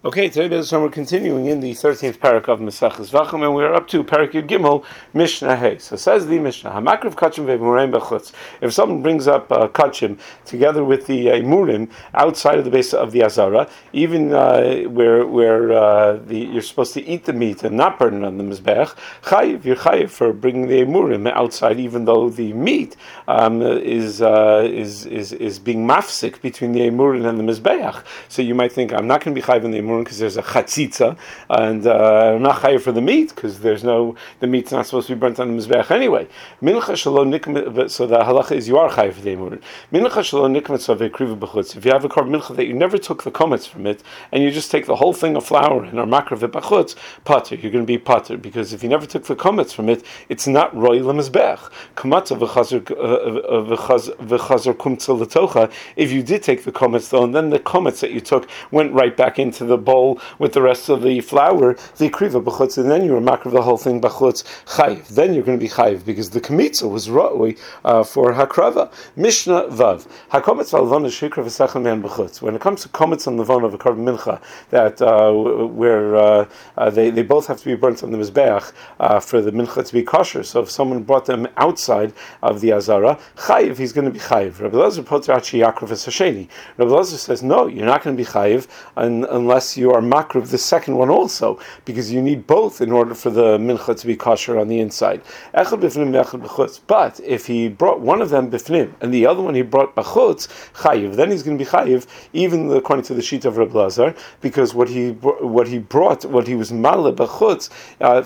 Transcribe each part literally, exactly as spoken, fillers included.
Okay, today Bez we're continuing in the thirteenth parak of Mesachos Vachim, and we're up to Parak Yud Gimel Mishnah Hey. So says the Mishnah, Hamakrav Kachim ve'Murim b'chutz. If someone brings up uh, Kachim together with the uh, Murim outside of the base of the Azara, even uh, where where uh, the, you're supposed to eat the meat and not burn it on the Mizbeach, Chayiv, you're Chayiv for bringing the Murim outside, even though the meat um, is, uh, is is is being mafsik between the Murim and the Mizbeach. So you might think, I'm not going to be Chayiv in the Murim because there's a chatzitza, and uh, I'm not chayiv for the meat because there's no the meat's not supposed to be burnt on the mizbeach anyway. Mincha shalom nikmet, so the halacha is you are chayiv for the emurim. Mincha shalom nikmet savei b'chutz. If you have a korban mincha that you never took the komets from it, and you just take the whole thing of flour and are makrav b'chutz, pater, you're going to be pater, because if you never took the komets from it, it's not roy lemizbeach. Kamatza v'chazor v'chazor kumtza letocha. If you did take the komets though, and then the komets that you took went right back into the bowl with the rest of the flour, the kriva b'chutz, and then you were makrav the whole thing b'chutz chayiv. Then you're going to be chayiv because the kamitza was roi uh, for hakrava. Mishnah vav hakometz v'alvona shikra v'sachem man b'chutz. When it comes to komets on the von of a korban mincha that uh, where uh, uh, they they both have to be burnt on the mizbeach uh, for the mincha to be kosher. So if someone brought them outside of the azara, chayiv, he's going to be chayiv. Rabbi Elazar poter achi yakrav v'sasheni. Rabbi Elazar says no, you're not going to be chayiv un- unless you are makrav the second one also, because you need both in order for the mincha to be kosher on the inside. But if he brought one of them bifnim and the other one he brought bachutz, chayiv, then he's going to be chayiv, even according to the sheet of Rabbi Elazar, because what he what he brought, what he was mala bachutz, uh,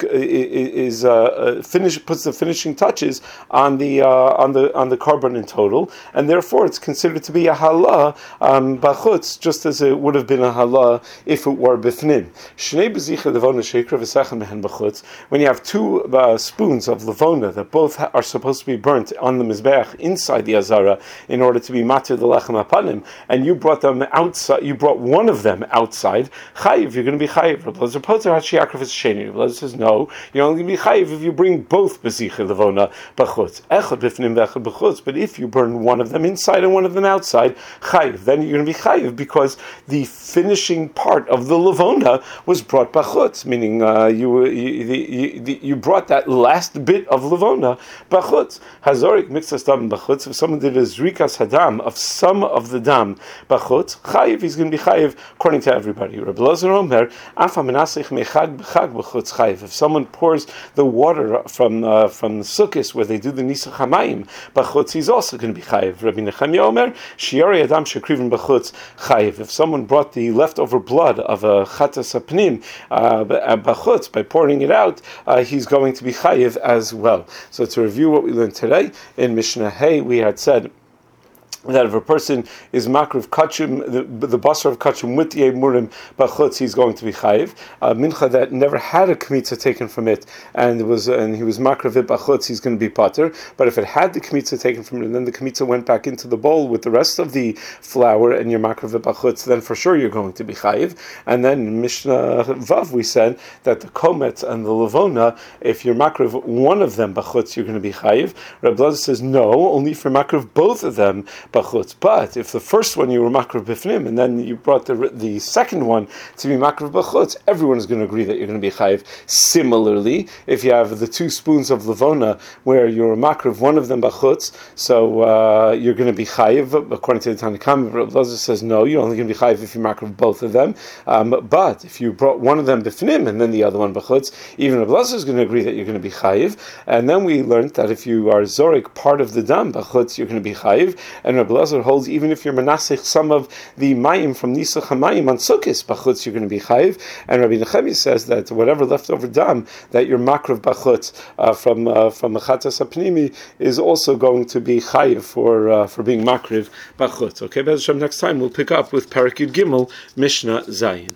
is uh, finish puts the finishing touches on the uh, on the on the korban in total, and therefore it's considered to be a halah um, bachutz, just as it would have been a halah if it were bifnim. Shnei bezicha levona sheikra v'sachem mehen b'chutz. When you have two uh, spoons of levona that both ha- are supposed to be burnt on the mizbeach inside the azara in order to be matir the lechem hapanim, and you brought them outside, you brought one of them outside, chayiv, you're going to be chayiv. Rabbi Elazar poter hachi yakrav v'sheni. Rabbi Elazar says no, you're only going to be chayiv if you bring both bezicha levona b'chutz. Echad bifnim v'echad b'chutz. But if you burn one of them inside and one of them outside, chayiv, then you're going to be chayiv because the finishing part of the levona was brought bachutz, meaning uh, you, you, you you brought that last bit of levona bachutz. Hazorik mixas dam bachutz. If someone did a zrikas hadam of some of the dam bachutz, chayiv, he's going to be chayiv according to everybody. Rabbi Elazar Omer, afa menasich mechag b'chag b'chutz chayiv. If someone pours the water from uh, from the sukkis where they do the nisach hamayim bachutz, he's also going to be chayiv. Rabbi Nechemia Omer, shiori adam shekriven bachutz chayiv. If someone brought the leftover blood of a chatas apnim uh, bachutz, by pouring it out, uh, he's going to be chayiv as well. So to review what we learned today in Mishnah Hey, we had said that if a person is makrav kachim, the, the basar of kachim with the emurim bachutz, he's going to be chayiv. Uh, mincha that never had a kmitza taken from it, and it was and he was makrav it bachutz, he's going to be pater. But if it had the kmitza taken from it, and then the kmitza went back into the bowl with the rest of the flour, and you're makrav it bachutz, then for sure you're going to be chayiv. And then in Mishnah Vav we said that the komet and the levona, if you're makrav one of them bachutz, you're going to be chayiv. Rabbi Elazar says no, only if you're makrav both of them bachutz. But if the first one you were makrav bifnim and then you brought the the second one to be makrav bachutz, everyone is going to agree that you're going to be chayiv. Similarly, if you have the two spoons of levona where you're makrav one of them bachutz, so uh, you're going to be chayiv according to the Tanakhama. Rabbi Elazar says no, you're only going to be chayiv if you makrav both of them. Um, but if you brought one of them bifnim and then the other one bachutz, even Rabbi Elazar is going to agree that you're going to be chayiv. And then we learned that if you are zorik part of the dam bachutz, you're going to be chayiv. And Rabbi Elazar holds even if you're menasich some of the mayim from nisach hamayim on sukkis bachutz, you're going to be chayiv. And Rabbi Nechemia says that whatever leftover dam that you're makrav bachutz uh, from uh, from the chatas apnimi is also going to be chayiv for uh, for being makrav bachutz. Okay, Be'ez Hashem, next time we'll pick up with Parak Yud Gimel Mishnah Zayin.